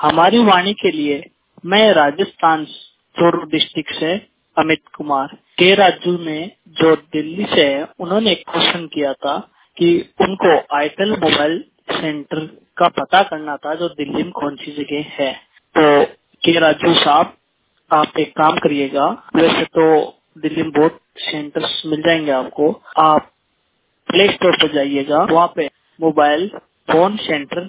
हमारी वाणी के लिए मैं राजस्थान चूरू डिस्ट्रिक्ट से अमित कुमार के राजू ने जो दिल्ली से है उन्होंने एक क्वेश्चन किया था कि उनको आईटेल मोबाइल सेंटर का पता करना था जो दिल्ली में कौन सी जगह है। तो के राजू साहब आप एक काम करिएगा, वैसे तो दिल्ली में बहुत सेंटर्स मिल जाएंगे आपको। आप प्ले स्टोर पर जाइएगा, वहाँ पे मोबाइल फोन सेंटर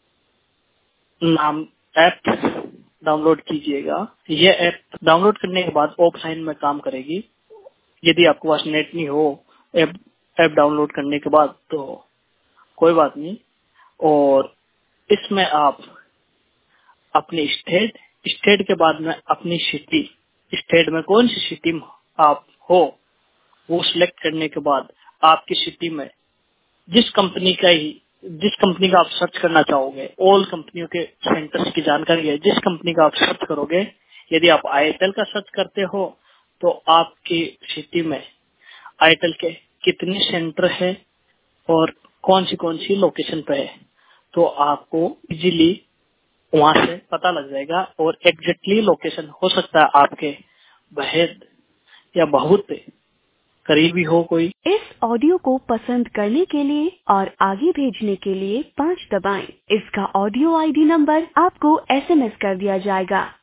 नाम ऐप डाउनलोड कीजिएगा। ये ऐप डाउनलोड करने के बाद ऑफलाइन में काम करेगी। यदि आपके पास नेट नहीं हो ऐप डाउनलोड करने के बाद तो कोई बात नहीं। और इसमें आप अपनी स्टेट के बाद में अपनी सिटी, स्टेट में कौन सी सिटी में आप हो वो सिलेक्ट करने के बाद आपकी सिटी में जिस कंपनी का आप सर्च करना चाहोगे, ऑल कंपनियों के सेंटर्स की जानकारी है। जिस कंपनी का आप सर्च करोगे, यदि आप आईटेल का सर्च करते हो तो आपकी सिटी में आईटेल के कितने सेंटर है और कौन सी लोकेशन पे है, तो आपको इजीली वहां से पता लग जाएगा। और एग्जैक्टली लोकेशन हो सकता है आपके बेहद या बहुत करीबी हो कोई। इस ऑडियो को पसंद करने के लिए और आगे भेजने के लिए 5 दबाएं। इसका ऑडियो आईडी नंबर आपको एसएमएस कर दिया जाएगा।